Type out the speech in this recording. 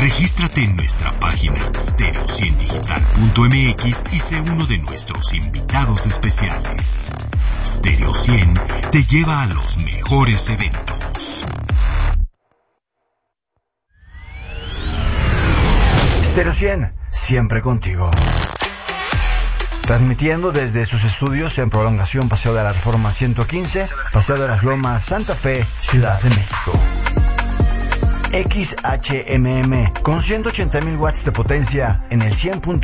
Regístrate en nuestra página stereo100digital.mx y sé uno de nuestros invitados especiales. Stereo 100 te lleva a los mejores eventos. Stereo 100, siempre contigo. Transmitiendo desde sus estudios en Prolongación Paseo de la Reforma 115, Paseo de las Lomas, Santa Fe, Ciudad de México. XHMM con 180,000 watts de potencia en el 100.